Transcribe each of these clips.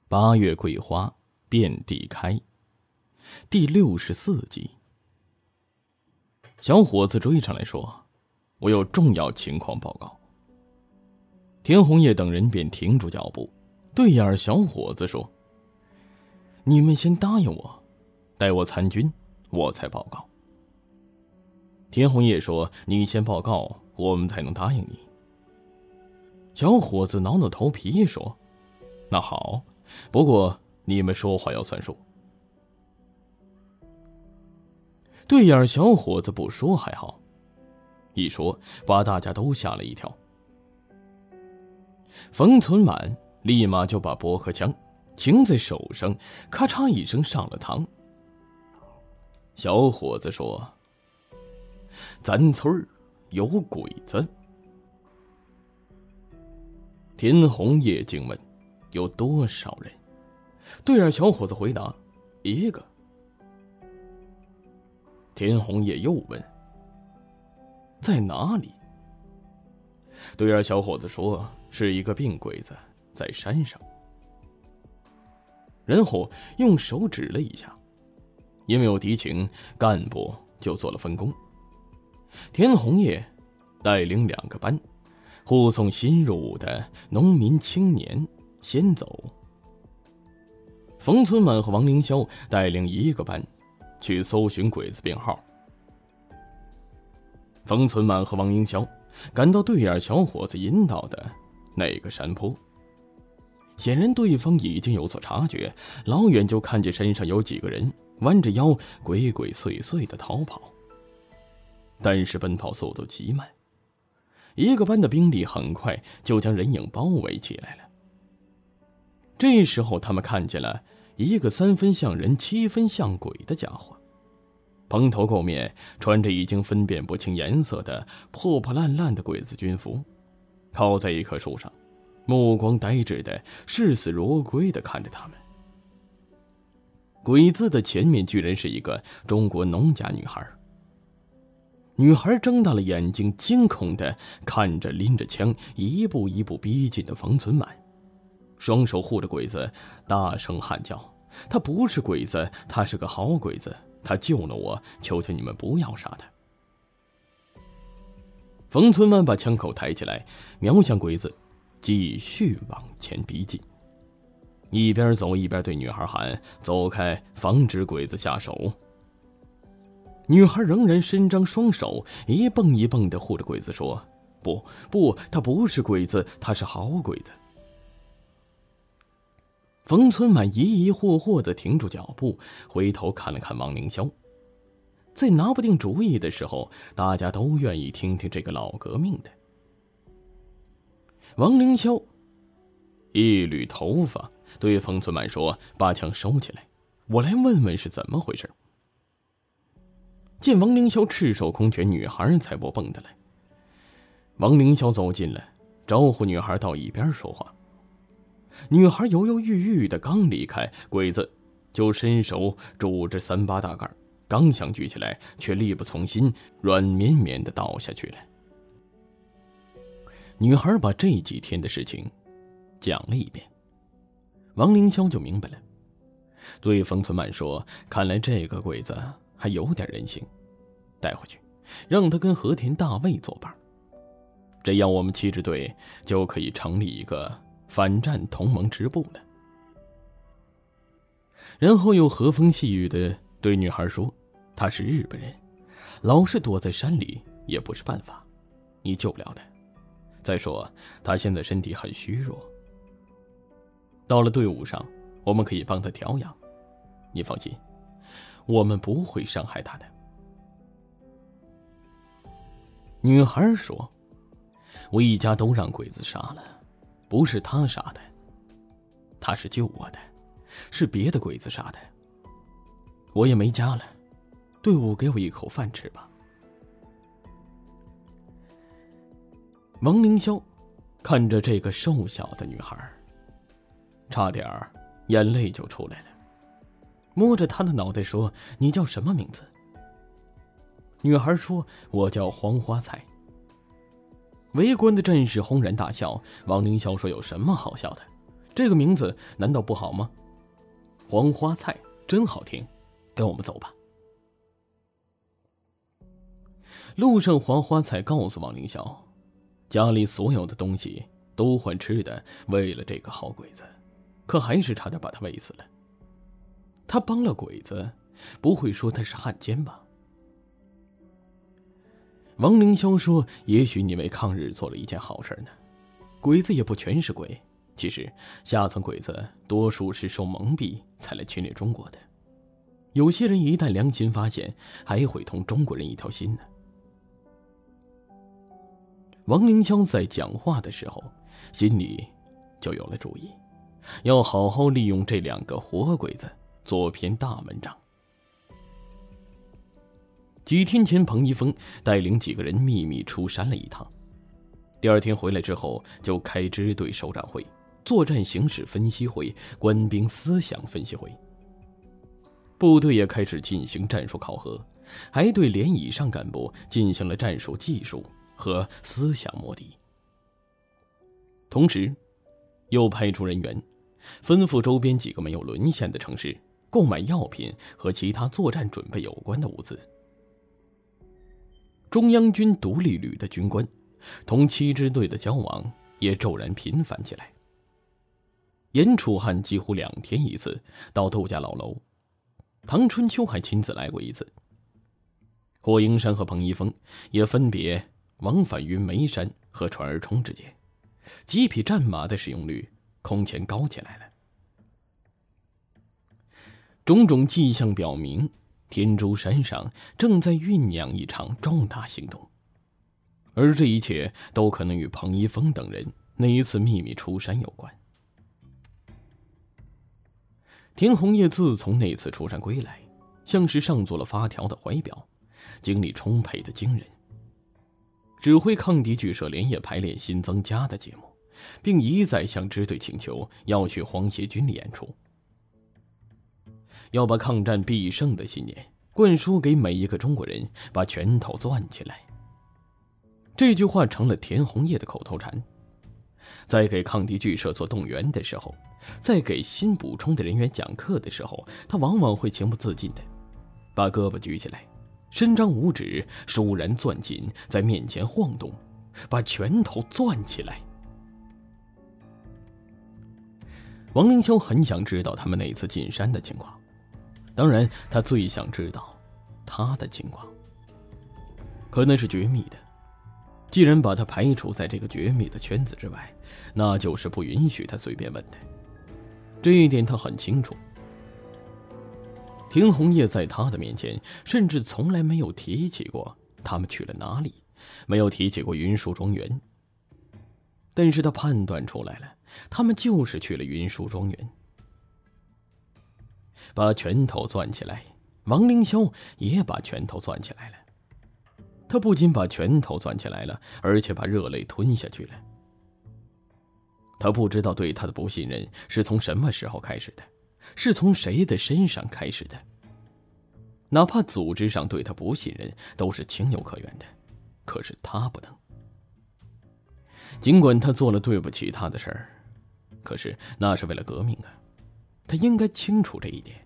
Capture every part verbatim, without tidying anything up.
八月桂花遍地开，第六十四集。小伙子追上来说：“我有重要情况报告。”田红叶等人便停住脚步，对眼小伙子说：“你们先答应我，待我参军，我才报告。”田红叶说：“你先报告，我们才能答应你。”小伙子挠挠头皮说：“那好，不过你们说话要算数。”对眼小伙子不说还好，一说把大家都吓了一跳。冯存满立马就把驳壳枪擎在手上，咔嚓一声上了膛。小伙子说：“咱村儿有鬼子。”田红叶惊问：“有多少人？”对眼小伙子回答：“一个。”田红叶又问：“在哪里？”对眼小伙子说：“是一个病鬼子，在山上。”然后用手指了一下，因为有敌情，干部就做了分工。田红叶带领两个班，护送新入伍的农民青年先走。冯存满和王凌霄带领一个班去搜寻鬼子编号。冯存满和王凌霄赶到对眼小伙子引导的那个山坡，显然对方已经有所察觉，老远就看见山上有几个人弯着腰鬼鬼祟祟的逃跑，但是奔跑速度极慢。一个班的兵力很快就将人影包围起来了。这时候他们看见了一个三分像人七分像鬼的家伙，蓬头垢面，穿着已经分辨不清颜色的破破烂烂的鬼子军服，靠在一棵树上，目光呆滞的视死如归的看着他们。鬼子的前面居然是一个中国农家女孩。女孩睁大了眼睛，惊恐的看着拎着枪一步一步逼近的冯存满，双手护着鬼子，大声喊叫：“他不是鬼子，他是个好鬼子，他救了我，求求你们不要杀他。”冯存满把枪口抬起来，瞄向鬼子，继续往前逼近，一边走一边对女孩喊：“走开，防止鬼子下手。”女孩仍然伸张双手，一蹦一蹦地护着鬼子说：“不不，他不是鬼子，他是好鬼子。”冯存满疑疑惑惑地停住脚步，回头看了看王凌霄。在拿不定主意的时候，大家都愿意听听这个老革命的。王凌霄一捋头发，对冯存满说：“把枪收起来，我来问问是怎么回事。”见王凌霄赤手空拳，女孩才不蹦得来。王凌霄走近了，招呼女孩到一边说话。女孩犹犹豫豫的刚离开，鬼子就伸手拄着三八大盖，刚想举起来，却力不从心，软绵绵的倒下去了。女孩把这几天的事情讲了一遍，王凌霄就明白了，对冯存满说：“看来这个鬼子还有点人性，带回去，让他跟和田大卫作伴，这样我们七支队就可以成立一个反战同盟支部了。”然后又和风细雨的对女孩说：“他是日本人，老是躲在山里也不是办法，你救不了他。再说他现在身体很虚弱，到了队伍上，我们可以帮他调养，你放心，我们不会伤害他的。”女孩说：“我一家都让鬼子杀了，不是他杀的，他是救我的，是别的鬼子杀的。我也没家了，队伍给我一口饭吃吧。”王凌霄看着这个瘦小的女孩，差点眼泪就出来了，摸着她的脑袋说：“你叫什么名字？”女孩说：“我叫黄花菜。”围观的战士轰然大笑。王凌霄说：“有什么好笑的？ 这个名字难道不好吗？黄花菜真好听，跟我们走吧。路上，黄花菜告诉王凌霄，家里所有的东西都换吃的，为了这个好鬼子，可还是差点把他喂死了。他帮了鬼子，不会说他是汉奸吧？王凌霄说，也许你为抗日做了一件好事呢。鬼子也不全是鬼，其实下层鬼子多数是受蒙蔽才来侵略中国的，有些人一旦良心发现，还会同中国人一条心呢。王凌霄在讲话的时候，心里就有了主意，要好好利用这两个活鬼子做篇大文章。几天前，彭一峰带领几个人秘密出山了一趟，第二天回来之后，就开支队首长会、作战形势分析会、官兵思想分析会。部队也开始进行战术考核，还对连以上干部进行了战术技术和思想摸底。同时，又派出人员，吩咐周边几个没有沦陷的城市购买药品和其他作战准备有关的物资。中央军独立旅的军官同七支队的交往也骤然频繁起来。严楚汉几乎两天一次到窦家老楼，唐春秋还亲自来过一次。霍英山和彭一峰也分别往返于眉山和船儿冲之间，几匹战马的使用率空前高起来了。种种迹象表明，天竺山上正在酝酿一场重大行动，而这一切都可能与彭一峰等人那一次秘密出山有关。田红叶自从那次出山归来，像是上做了发条的怀表，精力充沛的惊人，指挥抗敌剧社连夜排练新增加的节目，并一再向支队请求要去皇协军里演出，要把抗战必胜的信念灌输给每一个中国人，把拳头攥起来。这句话成了田红叶的口头禅。在给抗敌剧社做动员的时候，在给新补充的人员讲课的时候，他往往会情不自禁的把胳膊举起来，伸张五指，倏然攥紧，在面前晃动，把拳头攥起来。王凌霄很想知道他们那次进山的情况，当然他最想知道他的情况，可那是绝密的。既然把他排除在这个绝密的圈子之外，那就是不允许他随便问的，这一点他很清楚。田红叶在他的面前甚至从来没有提起过他们去了哪里，没有提起过云树庄园，但是他判断出来了，他们就是去了云树庄园。把拳头攥起来，王凌霄也把拳头攥起来了。他不仅把拳头攥起来了，而且把热泪吞下去了。他不知道对他的不信任是从什么时候开始的，是从谁的身上开始的。哪怕组织上对他不信任，都是情有可原的，可是他不能。尽管他做了对不起他的事儿，可是那是为了革命啊，他应该清楚这一点。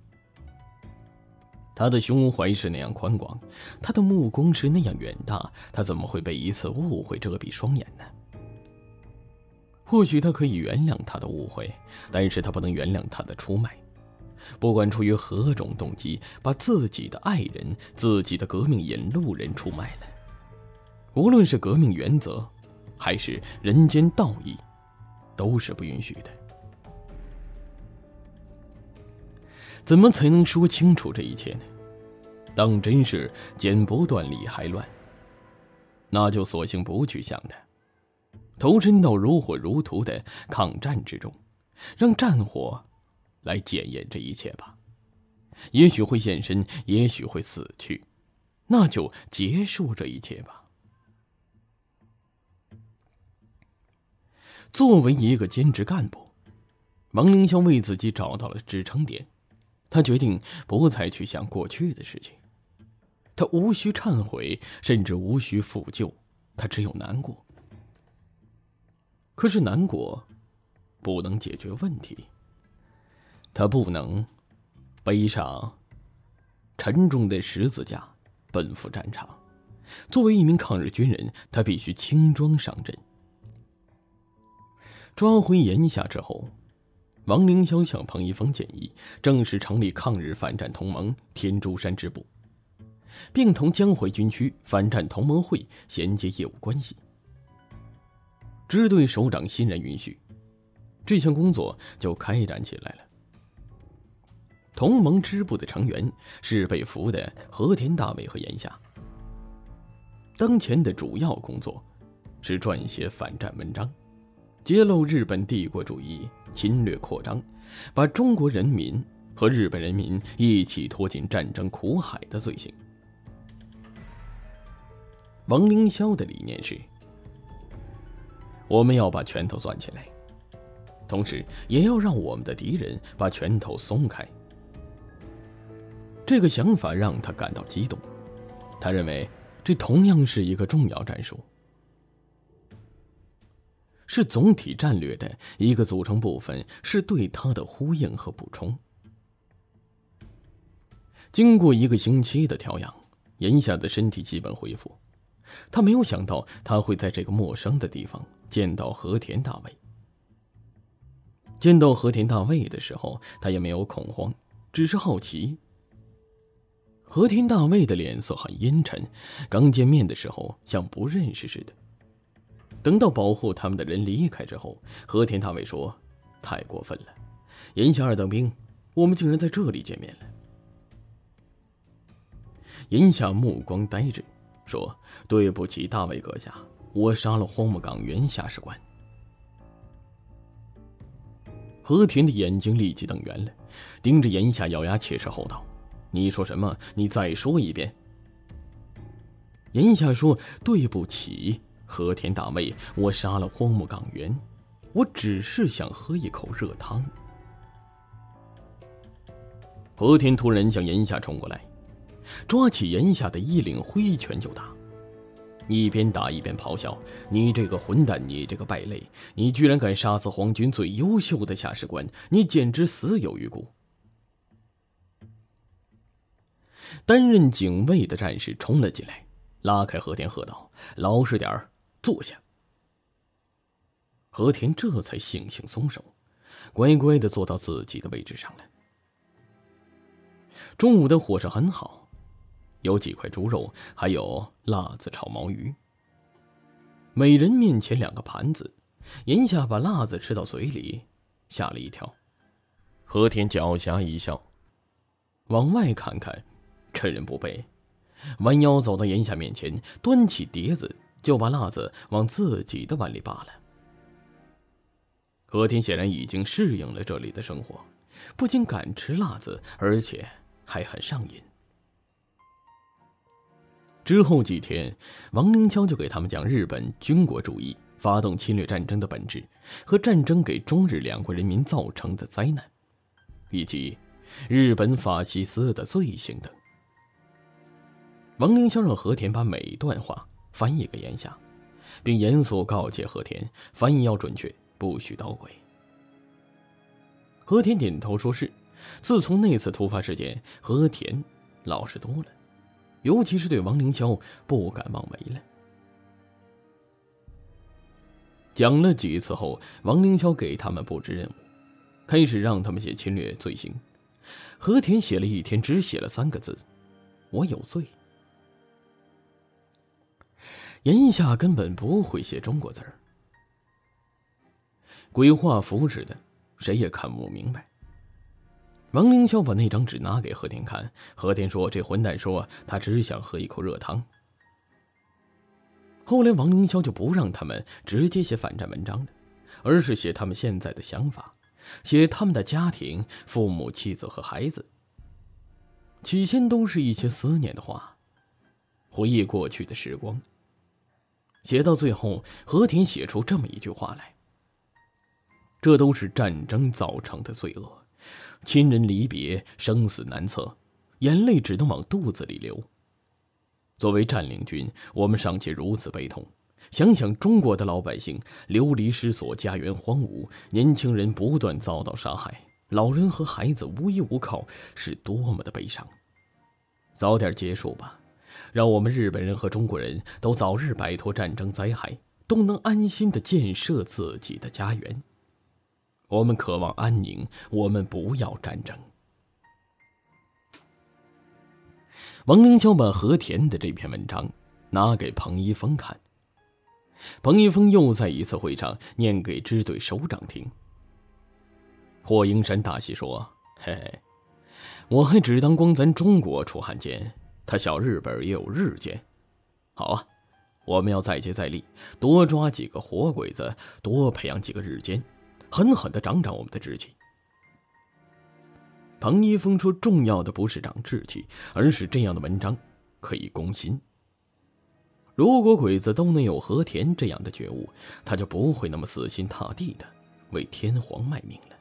他的胸怀是那样宽广，他的目光是那样远大，他怎么会被一次误会遮蔽双眼呢？或许他可以原谅他的误会，但是他不能原谅他的出卖。不管出于何种动机，把自己的爱人、自己的革命引路人出卖了，无论是革命原则还是人间道义，都是不允许的。怎么才能说清楚这一切呢？当真是剪不断理还乱，那就索性不去想它，投身到如火如荼的抗战之中，让战火来检验这一切吧。也许会现身，也许会死去，那就结束这一切吧。作为一个兼职干部，王凌霄为自己找到了支撑点。他决定不再去想过去的事情，他无需忏悔，甚至无需负疚，他只有难过。可是难过不能解决问题。他不能背上沉重的十字架奔赴战场。作为一名抗日军人，他必须轻装上阵。抓回炎夏之后，王凌霄向彭一峰建议正式成立抗日反战同盟天竺山支部，并同江淮军区反战同盟会衔接业务关系。支队首长欣然允许，这项工作就开展起来了。同盟支部的成员是被俘的和田大卫和炎夏。当前的主要工作是撰写反战文章，揭露日本帝国主义侵略扩张，把中国人民和日本人民一起拖进战争苦海的罪行。王凌霄的理念是，我们要把拳头攥起来，同时也要让我们的敌人把拳头松开。这个想法让他感到激动，他认为这同样是一个重要战术，是总体战略的一个组成部分，是对它的呼应和补充。经过一个星期的调养，炎夏的身体基本恢复。他没有想到他会在这个陌生的地方见到和田大卫。见到和田大卫的时候，他也没有恐慌，只是好奇。和田大卫的脸色很阴沉，刚见面的时候像不认识似的。等到保护他们的人离开之后，和田大卫说：“太过分了，炎夏二等兵，我们竟然在这里见面了。”炎夏目光呆滞，说：“对不起，大卫阁下，我杀了荒木岗原下士官。”和田的眼睛立即瞪圆了，盯着炎夏，咬牙切齿吼道：“你说什么？你再说一遍！”炎夏说：“对不起，和田大卫，我杀了荒木岗原，我只是想喝一口热汤。”和田突然向炎夏冲过来，抓起炎夏的衣领挥拳就打，一边打一边咆哮：“你这个混蛋，你这个败类，你居然敢杀死皇军最优秀的下士官，你简直死有余辜！”担任警卫的战士冲了进来，拉开和田，喝道：“老实点儿，坐下。”和田这才悻悻松手，乖乖地坐到自己的位置上了。中午的伙食很好，有几块猪肉，还有辣子炒毛鱼。每人面前两个盘子，炎夏把辣子吃到嘴里，吓了一跳。和田狡黠一笑，往外看看，趁人不备，弯腰走到炎夏面前，端起碟子就把辣子往自己的碗里扒了。和田显然已经适应了这里的生活，不仅敢吃辣子，而且还很上瘾。之后几天，王凌霄就给他们讲日本军国主义发动侵略战争的本质，和战争给中日两国人民造成的灾难，以及日本法西斯的罪行等。王凌霄让和田把每一段话翻译给炎夏，并严肃告诫和田，翻译要准确，不许捣鬼。和田点头说是。自从那次突发事件，和田老实多了，尤其是对王凌霄不敢妄为了。讲了几次后，王凌霄给他们布置任务，开始让他们写侵略罪行。和田写了一天，只写了三个字：“我有罪。”炎夏根本不会写中国字儿，鬼画符似的，谁也看不明白。王凌霄把那张纸拿给和田看，和田说：“这混蛋说他只想喝一口热汤。”后来王凌霄就不让他们直接写反战文章了，而是写他们现在的想法，写他们的家庭、父母、妻子和孩子。起先都是一些思念的话，回忆过去的时光。写到最后，和田写出这么一句话来：“这都是战争造成的罪恶。亲人离别，生死难测，眼泪只能往肚子里流。作为占领军，我们尚且如此悲痛， 想想中国的老百姓流离失所，家园荒芜，年轻人不断遭到杀害，老人和孩子无依无靠，是多么的悲伤。早点结束吧，让我们日本人和中国人都早日摆脱战争灾害，都能安心地建设自己的家园。我们渴望安宁，我们不要战争。王凌霄把和田的这篇文章拿给彭一峰看，彭一峰又在一次会上念给支队首长听。霍英山大喜说：“嘿嘿，我还只当光咱中国出汉奸，他小日本也有日奸。好啊，我们要再接再厉，多抓几个活鬼子，多培养几个日奸，狠狠地长长我们的志气。”彭一峰说：“重要的不是长志气，而是这样的文章可以攻心。如果鬼子都能有和田这样的觉悟，他就不会那么死心塌地的为天皇卖命了。”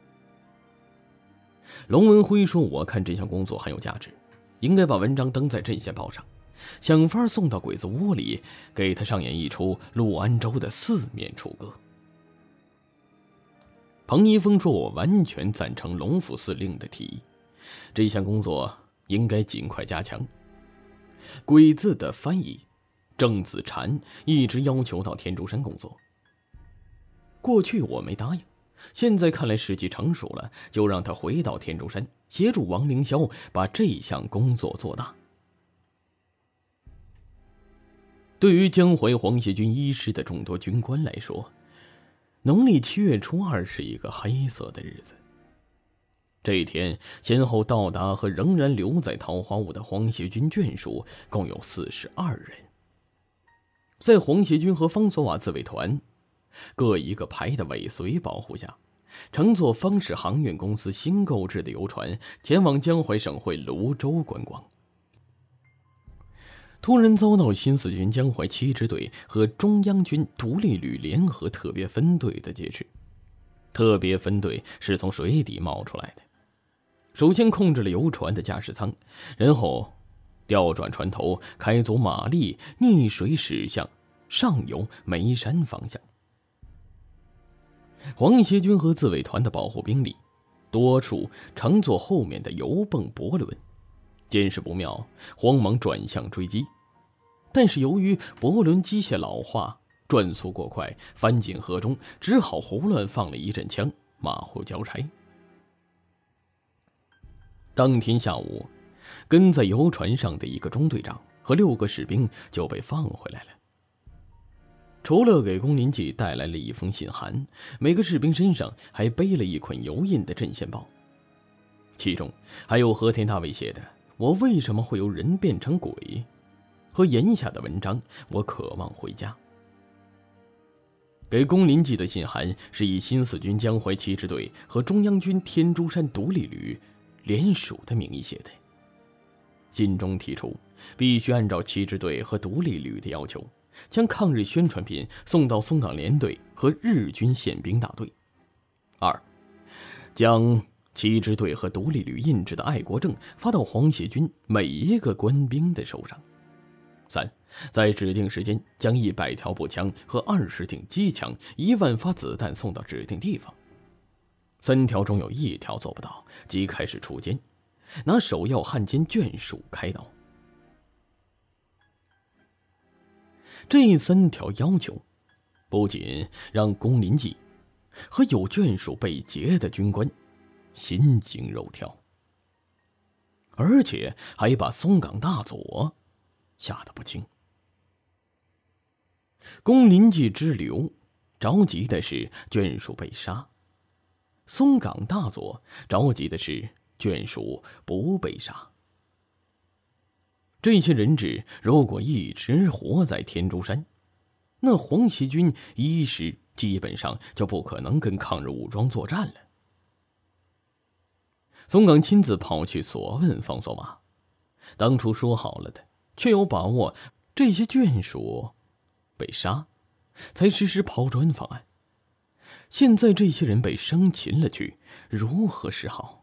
龙文辉说：“我看这项工作很有价值，应该把文章登在镇县报上，想法送到鬼子窝里，给他上演一出陆安州的四面楚歌。”彭一峰说：“我完全赞成龙府司令的提议，这项工作应该尽快加强。鬼子的翻译郑子禅一直要求到天竺山工作，过去我没答应，现在看来时机成熟了，就让他回到天竺山，协助王凌霄把这项工作做大。”对于江淮黄协军一师的众多军官来说，农历七月初二是一个黑色的日子。这一天，先后到达和仍然留在桃花坞的黄协军眷属共有四十二人。在黄协军和方索瓦自卫团各一个排的尾随保护下，乘坐方氏航运公司新购置的游船前往江淮省会泸州观光。突然遭到新四军江淮七支队和中央军独立旅联合特别分队的劫持。特别分队是从水底冒出来的，首先控制了游船的驾驶舱，然后调转船头，开足马力，逆水驶向上游眉山方向。黄协军和自卫团的保护兵力多数乘坐后面的油泵驳轮，见势不妙，慌忙转向追击，但是由于驳轮机械老化，转速过快，翻进河中，只好胡乱放了一阵枪，马虎交差。当天下午，跟在游船上的一个中队长和六个士兵就被放回来了。除了给龚林记带来了一封信函，每个士兵身上还背了一捆油印的镇线报，其中还有和田大卫写的“我为什么会由人变成鬼”和言下的文章“我渴望回家”。给龚林记的信函是以新四军江淮七支队和中央军天竺山独立旅联署的名义写的。信中提出，必须按照七支队和独立旅的要求，将抗日宣传品送到松岗联队和日军宪兵大队。二，将七支队和独立旅印制的爱国证发到黄协军每一个官兵的手上。三，在指定时间将一百条步枪和二十挺机枪、一万发子弹送到指定地方。三条中有一条做不到，即开始锄奸，拿首要汉奸眷属开刀。这三条要求，不仅让龚林记和有眷属被劫的军官心惊肉跳，而且还把松岗大佐吓得不轻。龚林记之流着急的是眷属被杀，松岗大佐着急的是眷属不被杀。这些人质如果一直活在天竺山，那黄协军一师基本上就不可能跟抗日武装作战了。松岗亲自跑去索问方索瓦，当初说好了的，却有把握这些眷属被杀，才实施抛砖方案。现在这些人被生擒了去，如何是好？